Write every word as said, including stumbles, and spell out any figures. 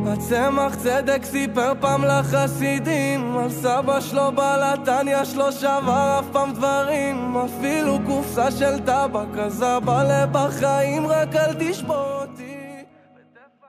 הצמח צדק סיפר פעם לחסידים על סבא שלו בלתניה שלו שבר אף פעם דברים, אפילו קופסה של טבק אז אבא לבחיים רק אל תשבור אותי.